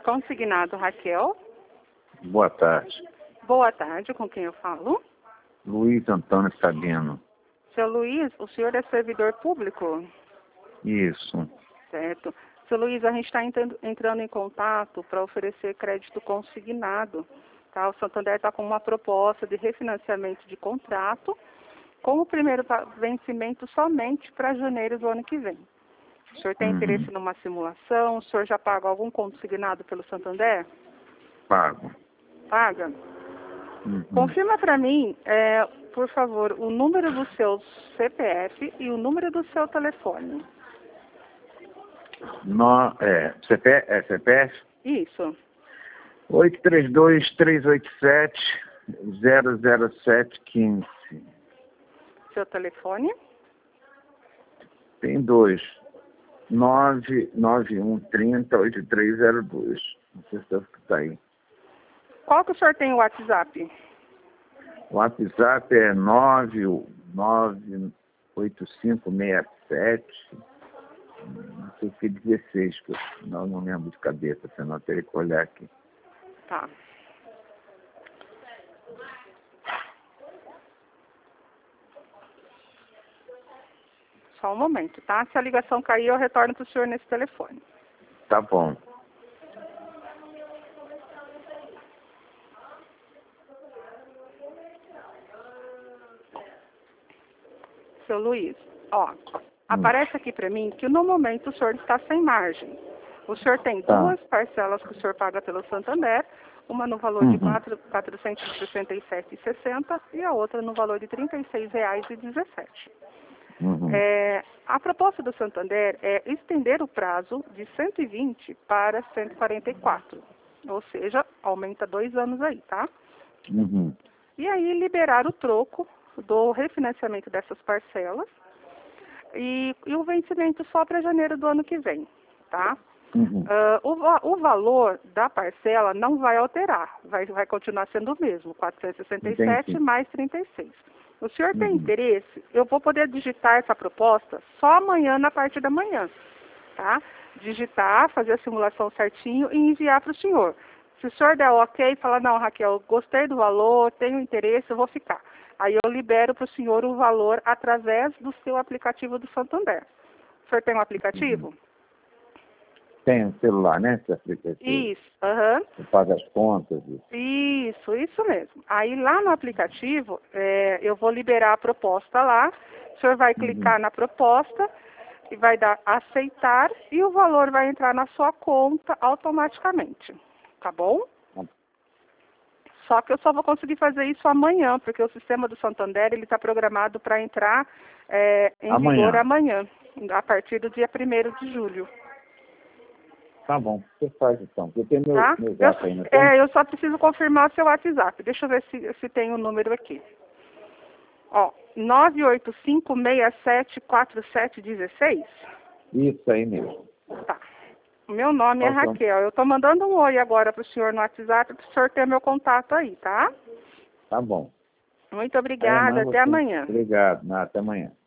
Consignado Raquel. Boa tarde. Boa tarde, com quem eu falo? Luiz Antônio Sabino. Seu Luiz, o senhor é servidor público? Isso. Certo. Seu Luiz, a gente está entrando em contato para oferecer crédito consignado. Tá? O Santander está com uma proposta de refinanciamento de contrato, com o primeiro vencimento somente para janeiro do ano que vem. O senhor tem interesse numa simulação? O senhor já paga algum consignado pelo Santander? Pago. Paga? Confirma para mim, por favor, o número do seu CPF e o número do seu telefone. CPF? Isso. 832-387-00715. Seu telefone? Tem dois. 99130-8302. Não sei se está aí. Qual que o senhor tem o WhatsApp? O WhatsApp é 98567. Não sei se é 16, que eu não lembro de cabeça, senão eu teria que olhar aqui. Tá. Só um momento, tá? Se a ligação cair, eu retorno para o senhor nesse telefone. Tá bom. Seu Luiz, aparece aqui para mim que no momento o senhor está sem margem. O senhor tem duas parcelas que o senhor paga pelo Santander, uma no valor de R$ 467,60 e a outra no valor de R$ 36,17. A proposta do Santander é estender o prazo de 120 para 144, ou seja, aumenta 2 anos aí, tá? E aí liberar o troco do refinanciamento dessas parcelas e o vencimento só para janeiro do ano que vem, tá? O valor da parcela não vai alterar, vai continuar sendo o mesmo, 467 mais 36. O senhor tem interesse? Eu vou poder digitar essa proposta só amanhã, na parte da manhã, tá? Digitar, fazer a simulação certinho e enviar para o senhor. Se o senhor der ok, falar, não, Raquel, gostei do valor, tenho interesse, eu vou ficar. Aí eu libero para o senhor o valor através do seu aplicativo do Santander. O senhor tem um aplicativo? Tem um celular, né, esse aplicativo? Isso, Você paga as contas. Isso mesmo. Aí lá no aplicativo, eu vou liberar a proposta lá, o senhor vai clicar na proposta e vai dar aceitar e o valor vai entrar na sua conta automaticamente, tá bom? Só que eu só vou conseguir fazer isso amanhã, porque o sistema do Santander ele está programado para entrar em vigor amanhã, a partir do dia 1º de julho. Tá bom, você faz então. Eu tenho meu WhatsApp aí, não tem? Eu só preciso confirmar o seu WhatsApp. Deixa eu ver se tem o número aqui. 985674716? Isso aí mesmo. Tá. O meu nome é Raquel. Eu estou mandando um oi agora para o senhor no WhatsApp, para o senhor ter meu contato aí, tá? Tá bom. Muito obrigada. Até amanhã. Obrigado. Até amanhã.